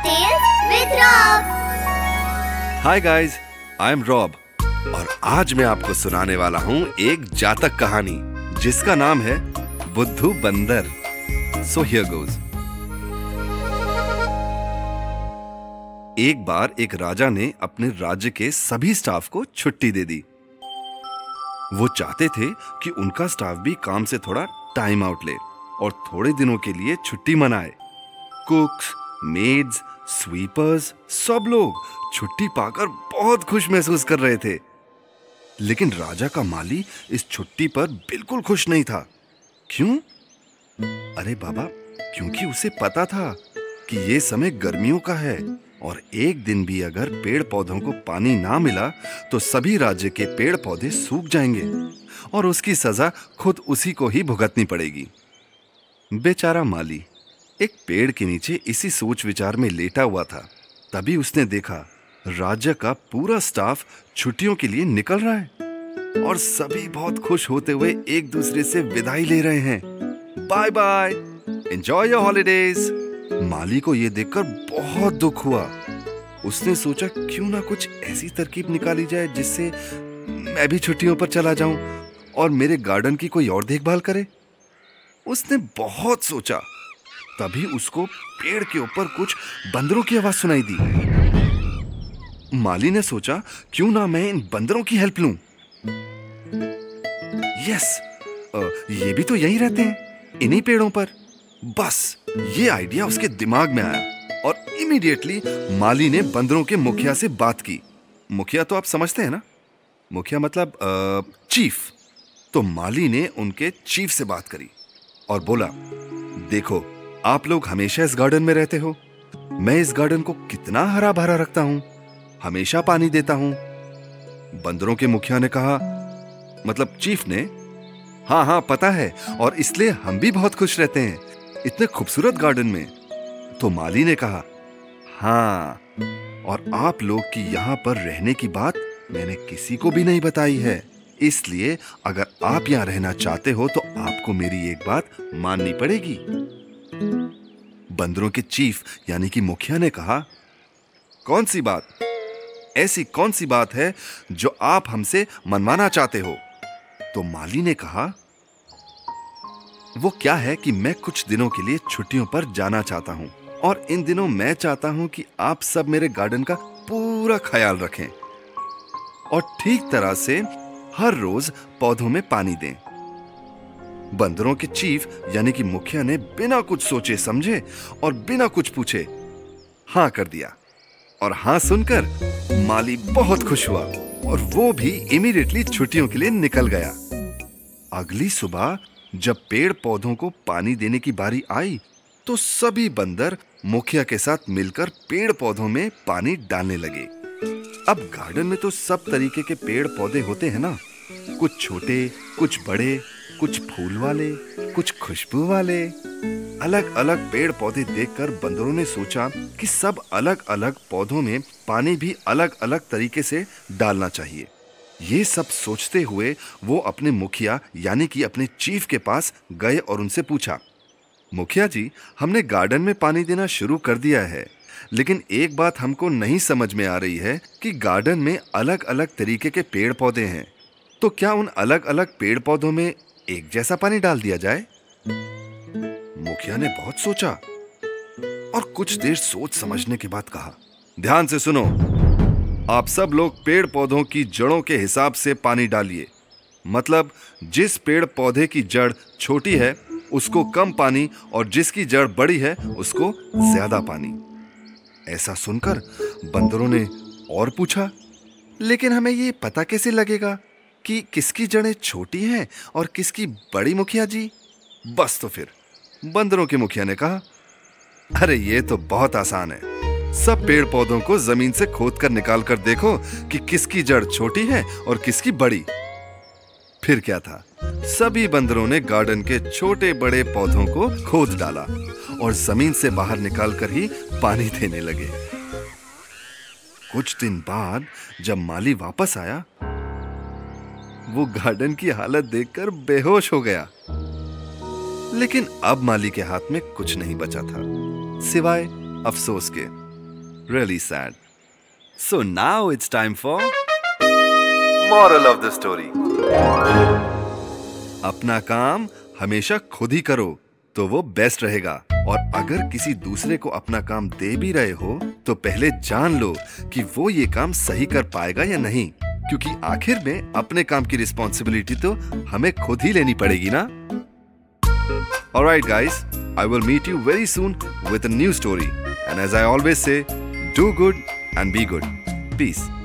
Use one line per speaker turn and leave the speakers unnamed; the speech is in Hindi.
Tales with Rob।
Hi guys, I am Rob और आज मैं आपको सुनाने वाला हूँ एक जातक कहानी जिसका नाम है बुद्धू बंदर। So here goes. एक बार एक राजा ने अपने राज्य के सभी स्टाफ को छुट्टी दे दी। वो चाहते थे कि उनका स्टाफ भी काम से थोड़ा टाइम आउट ले और थोड़े दिनों के लिए छुट्टी मनाए। कुक्स, मेड्स, स्वीपर्स, सब लोग छुट्टी पाकर बहुत खुश महसूस कर रहे थे। लेकिन राजा का माली इस छुट्टी पर बिल्कुल खुश नहीं था। क्यों? अरे बाबा, क्योंकि उसे पता था कि ये समय गर्मियों का है और एक दिन भी अगर पेड़ पौधों को पानी ना मिला तो सभी राज्य के पेड़ पौधे सूख जाएंगे और उसकी सजा खुद उसी को ही भुगतनी पड़ेगी। बेचारा माली एक पेड़ के नीचे इसी सोच विचार में लेटा हुआ था। तभी उसने देखा राज्य का पूरा स्टाफ छुट्टियों के लिए निकल रहा है और सभी बहुत खुश होते हुए एक दूसरे से विदाई ले रहे हैं। Bye bye, enjoy your holidays. माली को यह देखकर बहुत दुख हुआ। उसने सोचा क्यों ना कुछ ऐसी तरकीब निकाली जाए जिससे मैं भी छुट्टियों पर चला जाऊं और मेरे गार्डन की कोई और देखभाल करे। उसने बहुत सोचा। तभी उसको पेड़ के ऊपर कुछ बंदरों की आवाज सुनाई दी। माली ने सोचा क्यों ना मैं इन बंदरों की हेल्प लूं। यस, ये भी तो यहीं रहते हैं, इन्हीं पेड़ों पर। बस ये आइडिया उसके दिमाग में आया और इमीडिएटली माली ने बंदरों के मुखिया से बात की। मुखिया तो आप समझते हैं ना, मुखिया मतलब चीफ। तो माली ने उनके चीफ से बात करी और बोला, देखो आप लोग हमेशा इस गार्डन में रहते हो। मैं इस गार्डन को कितना हरा भरा रखता हूं, हमेशा पानी देता हूं। बंदरों के मुखिया ने कहा, मतलब चीफ ने, हाँ हाँ पता है, और इसलिए हम भी बहुत खुश रहते हैं इतने खूबसूरत गार्डन में। तो माली ने कहा, हाँ, और आप लोग की यहां पर रहने की बात मैंने किसी को भी नहीं बताई है, इसलिए अगर आप यहां रहना चाहते हो तो आपको मेरी एक बात माननी पड़ेगी। बंदरों के चीफ यानी कि मुखिया ने कहा, कौन सी बात? ऐसी कौन सी बात है जो आप हमसे मनवाना चाहते हो? तो माली ने कहा, वो क्या है कि मैं कुछ दिनों के लिए छुट्टियों पर जाना चाहता हूं और इन दिनों मैं चाहता हूं कि आप सब मेरे गार्डन का पूरा ख्याल रखें और ठीक तरह से हर रोज पौधों में पानी दें। बंदरों के चीफ यानी कि मुखिया ने बिना कुछ सोचे समझे और बिना कुछ पूछे हां कर दिया। और हां सुनकर माली बहुत खुश हुआ और वो भी इमीडिएटली छुट्टियों के लिए निकल गया। अगली सुबह जब पेड़ पौधों को पानी देने की बारी आई तो सभी बंदर मुखिया के साथ मिलकर पेड़ पौधों में पानी डालने लगे। अब गार्डन में तो सब तरीके के पेड़ पौधे होते हैं ना, कुछ छोटे, कुछ बड़े, कुछ फूल वाले, कुछ खुशबू वाले। अलग अलग पेड़ पौधे देखकर बंदरों ने सोचा कि सब अलग अलग पौधों में पानी भी अलग अलग तरीके से डालना चाहिए। ये सब सोचते हुए वो अपने मुखिया यानी कि अपने चीफ के पास गए और उनसे पूछा, मुखिया जी, हमने गार्डन में पानी देना शुरू कर दिया है, लेकिन एक बात हमको नहीं समझ में आ रही है कि गार्डन में अलग अलग तरीके के पेड़ पौधे हैं, तो क्या उन अलग अलग पेड़ पौधों में एक जैसा पानी डाल दिया जाए? मुखिया ने बहुत सोचा और कुछ देर सोच समझने के बाद कहा, ध्यान से सुनो, आप सब लोग पेड़ पौधों की जड़ों के हिसाब से पानी डालिए। मतलब जिस पेड़ पौधे की जड़ छोटी है उसको कम पानी और जिसकी जड़ बड़ी है उसको ज्यादा पानी। ऐसा सुनकर बंदरों ने और पूछा, लेकिन हमें ये पता कैसे लगेगा कि किसकी जड़ें छोटी हैं और किसकी बड़ी, मुखिया जी? बस तो फिर बंदरों के मुखिया ने कहा, अरे ये तो बहुत आसान है, सब पेड़ पौधों को जमीन से खोद कर निकाल कर देखो कि किसकी जड़ छोटी है और किसकी बड़ी। फिर क्या था, सभी बंदरों ने गार्डन के छोटे बड़े पौधों को खोद डाला और जमीन से बाहर निकाल कर ही पानी देने लगे। कुछ दिन बाद जब माली वापस आया वो गार्डन की हालत देखकर बेहोश हो गया। लेकिन अब माली के हाथ में कुछ नहीं बचा था सिवाय अफसोस के। Really sad. So now it's time for moral of the story. अपना काम हमेशा खुद ही करो तो वो बेस्ट रहेगा, और अगर किसी दूसरे को अपना काम दे भी रहे हो तो पहले जान लो कि वो ये काम सही कर पाएगा या नहीं, क्योंकि आखिर में अपने काम की रिस्पॉन्सिबिलिटी तो हमें खुद ही लेनी पड़ेगी ना। Alright guys, I will meet you very soon with a new story, and as I always say, do good and be good. Peace.